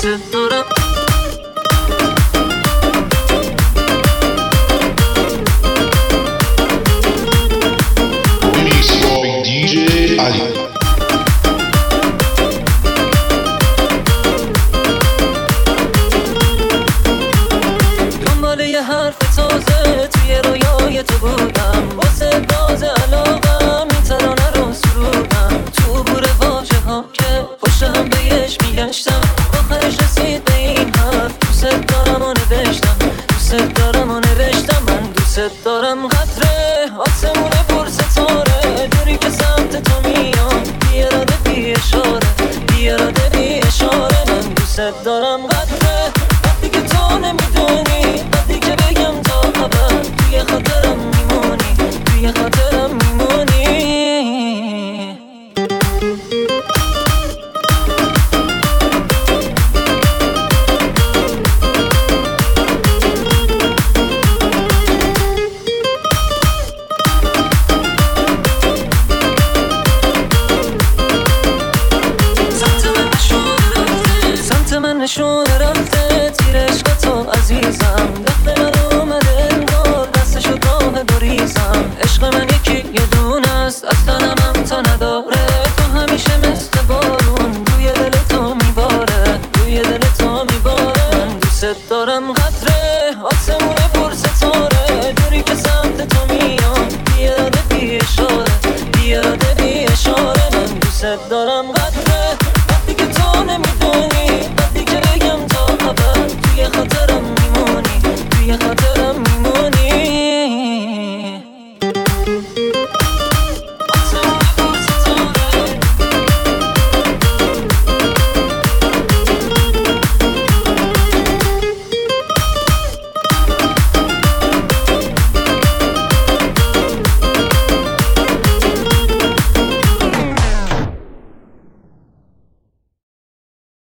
دوست دارم. DJ Ali. دنبال یه حرف تازه توی رویای تو بودم، واسه باز علاقم این ترانه رو سرودم. تو بور واژه ها که پشت هم بهش میگشتم، آخرش رسید به این حرف دوست دارم و نوشتم. دوست دارم و نوشتم. من دوست دارم. قطره آسمونه پر ستاره، داری که سمت تو میام، بی اراده بی اشاره، بی اراده بی اشاره. من دوست دارم. قطره وقتی که تو نمیدونی، وقتی که بگم تا خبر توی خاطرم میمونی، توی خاطرم میمونی. سمت من نشونه رفته تیر عشق تو عزیزم، دست من اومده انگار دستشو راه بریزم. عشق من یکی یه دونه است، از تنم تا نداره، تو همیشه مثل بارون روی دل تو میباره، روی دل تو میباره. من دوست دارم.